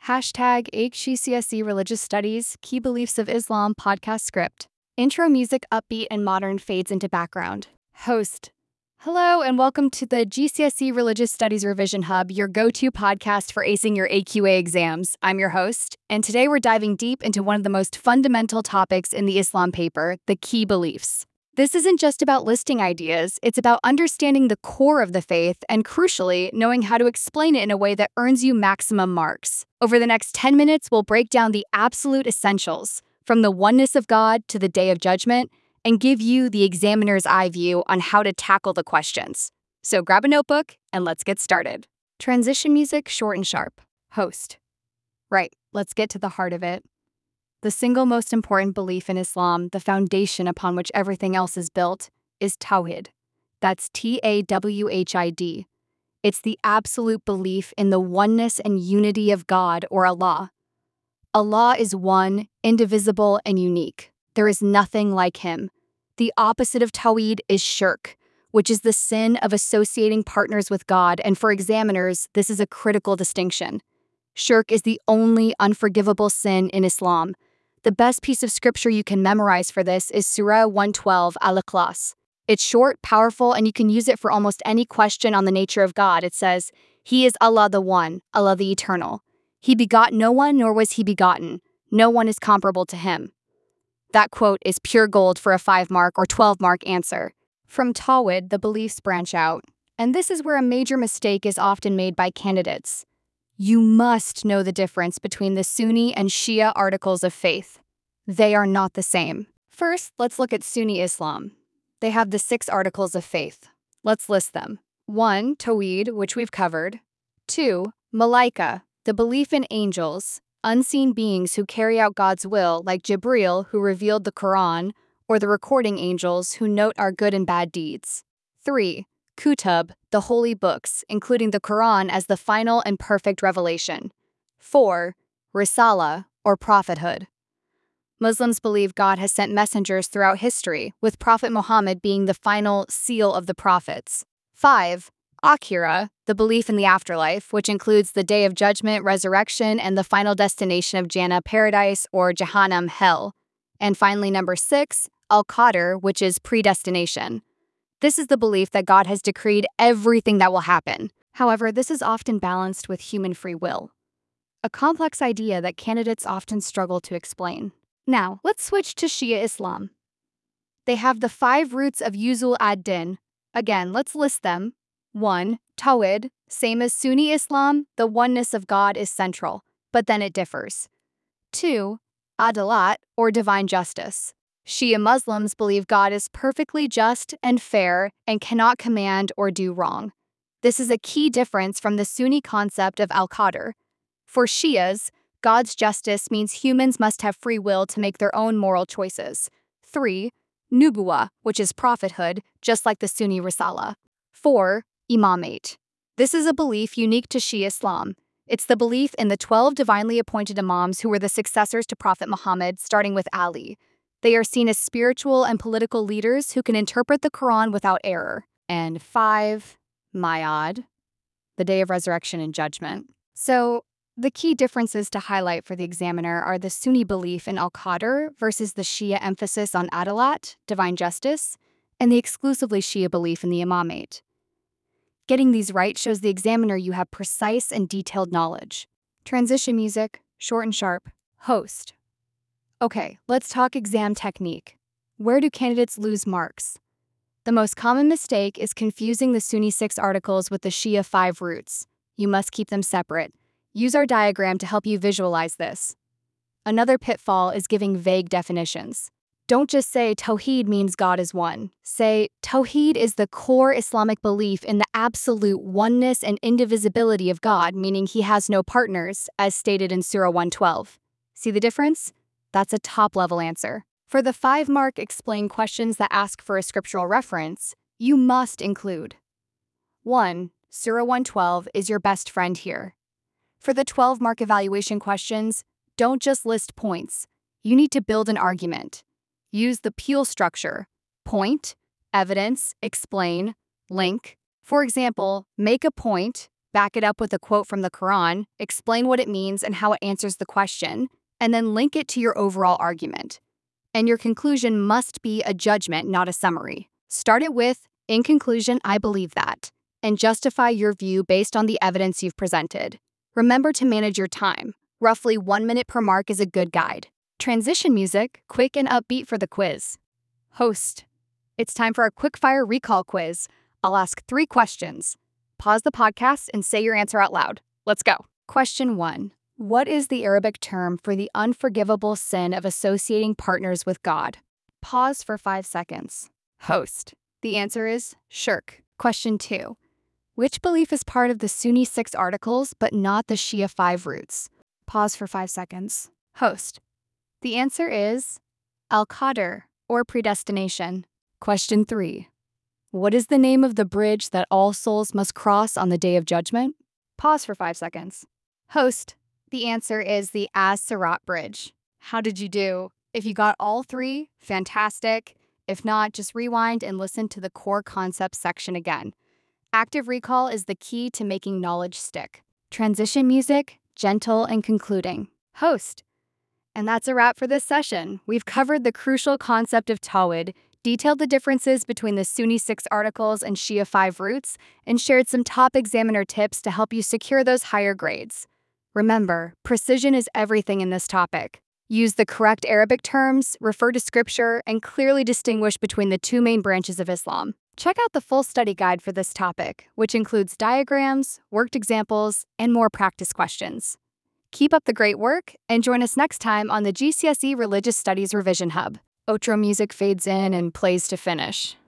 Hashtag HGCSE Religious Studies, Key Beliefs of Islam podcast script. Intro music upbeat and modern fades into background. Host. Hello and welcome to the GCSE Religious Studies Revision Hub, your go-to podcast for acing your AQA exams. I'm your host, and today we're diving deep into one of the most fundamental topics in the Islam paper, the key beliefs. This isn't just about listing ideas, it's about understanding the core of the faith and, crucially, knowing how to explain it in a way that earns you maximum marks. Over the next 10 minutes, we'll break down the absolute essentials, from the oneness of God to the Day of Judgment, and give you the examiner's eye view on how to tackle the questions. So grab a notebook and let's get started. Transition music short and sharp. Host. Right, let's get to the heart of it. The single most important belief in Islam, the foundation upon which everything else is built, is Tawhid. That's Tawhid. It's the absolute belief in the oneness and unity of God, or Allah. Allah is one, indivisible, and unique. There is nothing like him. The opposite of Tawhid is Shirk, which is the sin of associating partners with God, and for examiners, this is a critical distinction. Shirk is the only unforgivable sin in Islam. The best piece of scripture you can memorize for this is Surah 112, Al-Ikhlas. It's short, powerful, and you can use it for almost any question on the nature of God. It says, "He is Allah the One, Allah the Eternal. He begot no one, nor was he begotten. No one is comparable to him." That quote is pure gold for a 5-mark or 12-mark answer. From Tawhid, the beliefs branch out. And this is where a major mistake is often made by candidates. You must know the difference between the Sunni and Shia articles of faith. They are not the same. First, let's look at Sunni Islam. They have the 6 articles of faith. Let's list them. 1. Tawhid, which we've covered. 2. Malaika, the belief in angels, unseen beings who carry out God's will, like Jibril, who revealed the Quran, or the recording angels who note our good and bad deeds. 3. Kutub, the holy books, including the Quran as the final and perfect revelation. 4. Risala, or prophethood. Muslims believe God has sent messengers throughout history, with Prophet Muhammad being the final seal of the prophets. 5. Akhira, the belief in the afterlife, which includes the Day of Judgment, resurrection, and the final destination of Jannah, paradise, or Jahannam, hell. And finally, number 6, Al-Qadr, which is predestination. This is the belief that God has decreed everything that will happen. However, this is often balanced with human free will, a complex idea that candidates often struggle to explain. Now, let's switch to Shia Islam. They have the 5 roots of Usul ad-Din. Again, let's list them. 1. Tawhid, same as Sunni Islam, the oneness of God is central, but then it differs. 2. Adalat, or divine justice. Shia Muslims believe God is perfectly just and fair and cannot command or do wrong. This is a key difference from the Sunni concept of Al-Qadr. For Shias, God's justice means humans must have free will to make their own moral choices. 3. Nubuwah, which is prophethood, just like the Sunni Risala. 4. Imamate. This is a belief unique to Shia Islam. It's the belief in the 12 divinely appointed imams who were the successors to Prophet Muhammad, starting with Ali. They are seen as spiritual and political leaders who can interpret the Quran without error. And 5. Ma'ad, the Day of Resurrection and Judgment. So, the key differences to highlight for the examiner are the Sunni belief in Al-Qadr versus the Shia emphasis on Adalat, divine justice, and the exclusively Shia belief in the Imamate. Getting these right shows the examiner you have precise and detailed knowledge. Transition music, short and sharp. Host. Okay, let's talk exam technique. Where do candidates lose marks? The most common mistake is confusing the Sunni 6 articles with the Shia 5 roots. You must keep them separate. Use our diagram to help you visualize this. Another pitfall is giving vague definitions. Don't just say Tawhid means God is one. Say Tawhid is the core Islamic belief in the absolute oneness and indivisibility of God, meaning he has no partners, as stated in Surah 112. See the difference? That's a top-level answer. For the 5-mark explain questions that ask for a scriptural reference, you must include 1. Surah 112 is your best friend here. For the 12-mark evaluation questions, don't just list points. You need to build an argument. Use the Peel structure: point, evidence, explain, link. For example, make a point, Back it up with a quote from the Quran, explain what it means and how it answers the question, and then link it to your overall argument. And your conclusion must be a judgment, not a summary. Start it with, in conclusion, I believe that, and justify your view based on the evidence you've presented. Remember to manage your time. Roughly 1 minute per mark is a good guide. Transition music, quick and upbeat for the quiz. Host. It's time for a quick-fire recall quiz. I'll ask 3 questions. Pause the podcast and say your answer out loud. Let's go. Question 1. What is the Arabic term for the unforgivable sin of associating partners with God? Pause for 5 seconds. Host. The answer is shirk. Question 2. Which belief is part of the Sunni 6 articles but not the Shia 5 roots? Pause for 5 seconds. Host. The answer is Al-Qadr, or predestination. Question 3. What is the name of the bridge that all souls must cross on the Day of Judgment? Pause for 5 seconds. Host. The answer is the Az-Sirat Bridge. How did you do? If you got all 3, fantastic. If not, just rewind and listen to the core concepts section again. Active recall is the key to making knowledge stick. Transition music, gentle and concluding. Host. And that's a wrap for this session. We've covered the crucial concept of Tawhid, detailed the differences between the Sunni 6 articles and Shia 5 roots, and shared some top examiner tips to help you secure those higher grades. Remember, precision is everything in this topic. Use the correct Arabic terms, refer to scripture, and clearly distinguish between the 2 main branches of Islam. Check out the full study guide for this topic, which includes diagrams, worked examples, and more practice questions. Keep up the great work, and join us next time on the GCSE Religious Studies Revision Hub. Outro music fades in and plays to finish.